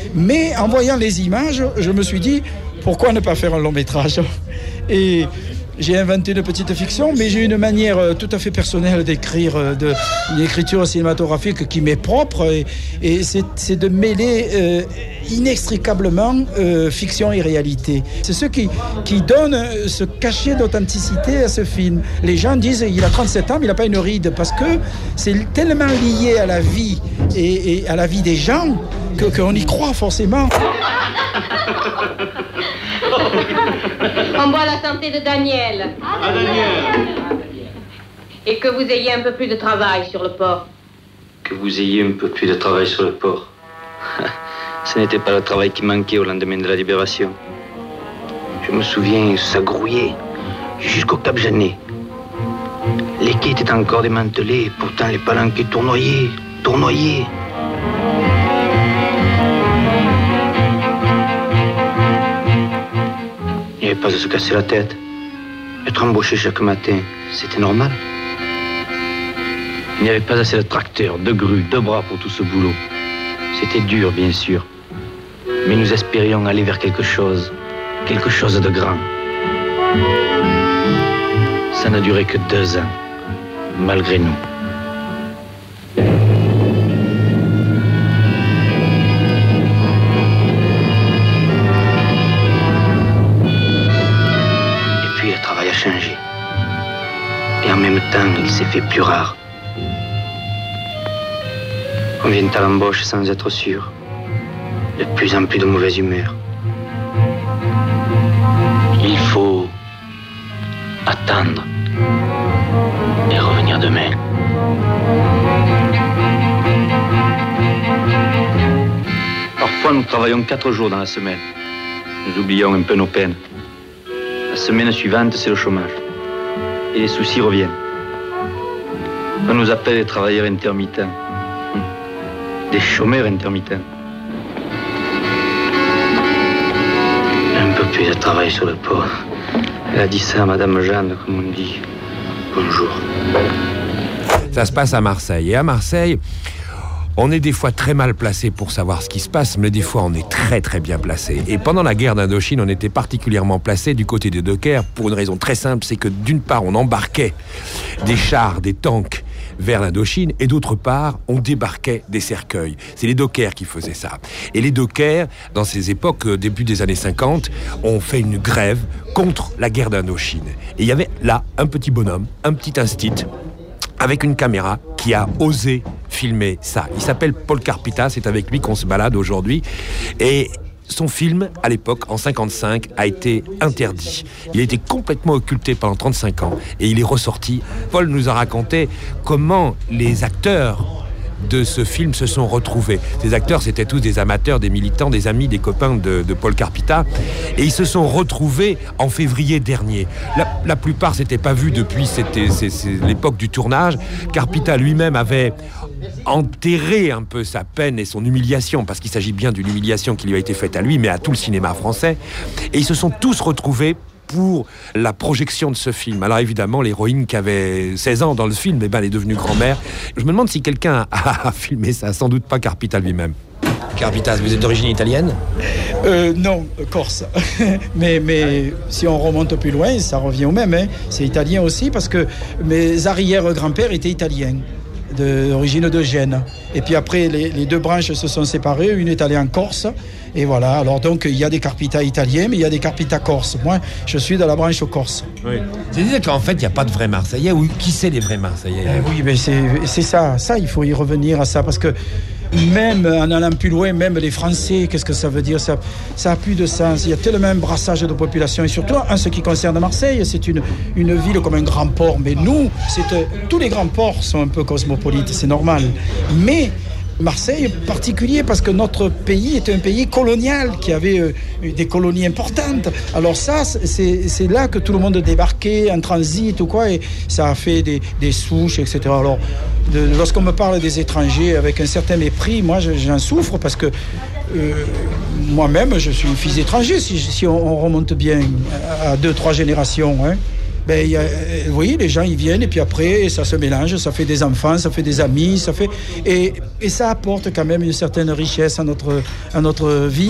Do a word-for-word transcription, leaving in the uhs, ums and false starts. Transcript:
Mais en voyant les images, je me suis dit, pourquoi ne pas faire un long métrage ? Et j'ai inventé une petite fiction, mais j'ai une manière tout à fait personnelle d'écrire, de, une écriture cinématographique qui m'est propre, et, et c'est, c'est de mêler euh, inextricablement euh, fiction et réalité. C'est ce qui, qui donne ce cachet d'authenticité à ce film. Les gens disent il a trente-sept ans, mais il n'a pas une ride, parce que c'est tellement lié à la vie et, et à la vie des gens que, qu'on y croit forcément. On boit la santé de Daniel. Ah, Daniel. Et que vous ayez un peu plus de travail sur le port. Que vous ayez un peu plus de travail sur le port. Ce n'était pas le travail qui manquait au lendemain de la libération. Je me souviens, ça grouillait jusqu'au Cap Janet. Les quais étaient encore démantelés, pourtant les palanquets tournoyaient, tournoyaient. Il n'y avait pas à se casser la tête. Être embauché chaque matin, c'était normal. Il n'y avait pas assez de tracteurs, de grues, de bras pour tout ce boulot. C'était dur, bien sûr. Mais nous espérions aller vers quelque chose, quelque chose de grand. Ça n'a duré que deux ans, malgré nous. Changé. Et en même temps, il s'est fait plus rare. On vient à l'embauche sans être sûr. De plus en plus de mauvaise humeur. Il faut attendre et revenir demain. Parfois, nous travaillons quatre jours dans la semaine. Nous oublions un peu nos peines. La semaine suivante, c'est le chômage. Et les soucis reviennent. On nous appelle des travailleurs intermittents. Des chômeurs intermittents. Un peu plus de travail sur le port. Elle a dit ça à Madame Jeanne, comme on dit. Bonjour. Ça se passe à Marseille. Et à Marseille, on est des fois très mal placé pour savoir ce qui se passe, mais des fois on est très très bien placé. Et pendant la guerre d'Indochine, on était particulièrement placé du côté des dockers pour une raison très simple, c'est que d'une part on embarquait des chars, des tanks vers l'Indochine, et d'autre part on débarquait des cercueils. C'est les dockers qui faisaient ça. Et les dockers, dans ces époques, début des années cinquante, ont fait une grève contre la guerre d'Indochine. Et il y avait là un petit bonhomme, un petit instit, avec une caméra qui a osé filmer ça. Il s'appelle Paul Carpita, c'est avec lui qu'on se balade aujourd'hui. Et son film, à l'époque, en cinquante-cinq, a été interdit. Il a été complètement occulté pendant trente-cinq ans et il est ressorti. Paul nous a raconté comment les acteurs de ce film se sont retrouvés. Ces acteurs, c'était tous des amateurs, des militants, des amis, des copains de, de Paul Carpita. Et ils se sont retrouvés en février dernier. La, la plupart s'étaient pas vus depuis c'était, c'est, c'est l'époque du tournage. Carpita lui-même avait enterré un peu sa peine et son humiliation, parce qu'il s'agit bien d'une humiliation qui lui a été faite à lui, mais à tout le cinéma français. Et ils se sont tous retrouvés pour la projection de ce film. Alors évidemment, l'héroïne qui avait seize ans dans le film, eh ben, elle est devenue grand-mère. Je me demande si quelqu'un a filmé ça, sans doute pas Carpita lui-même. Carpita, vous êtes d'origine italienne ? euh, Non, corse. mais, mais si on remonte plus loin, ça revient au même. Hein. C'est italien aussi, parce que mes arrière-grands-pères étaient italiens, d'origine de Gênes. Et puis après, les, les deux branches se sont séparées. Une est allée en Corse. Et voilà, alors donc il y a des Carpita italiens, mais il y a des Carpita corse. Moi, je suis de la branche corse. Oui. C'est-à-dire qu'en fait, il n'y a pas de vrais Marseillais, ou qui c'est les vrais Marseillais ? Eh oui, mais c'est, c'est ça, ça, il faut y revenir à ça, parce que même en allant plus loin, même les Français, qu'est-ce que ça veut dire ? Ça ça a plus de sens. Il y a tellement un brassage de population, et surtout en ce qui concerne Marseille, c'est une, une ville comme un grand port. Mais nous, c'est, tous les grands ports sont un peu cosmopolites, c'est normal. Mais Marseille est particulier parce que notre pays est un pays colonial qui avait euh, des colonies importantes. Alors ça, c'est, c'est là que tout le monde débarquait en transit ou quoi, et ça a fait des, des souches, et cetera. Alors, de, lorsqu'on me parle des étrangers avec un certain mépris, moi j'en souffre parce que euh, moi-même je suis fils d'étranger si, si on, on remonte bien à deux, trois générations. Hein. ben, y a, vous voyez, les gens ils viennent et puis après ça se mélange, ça fait des enfants, ça fait des amis, ça fait et, et ça apporte quand même une certaine richesse à notre à notre vie.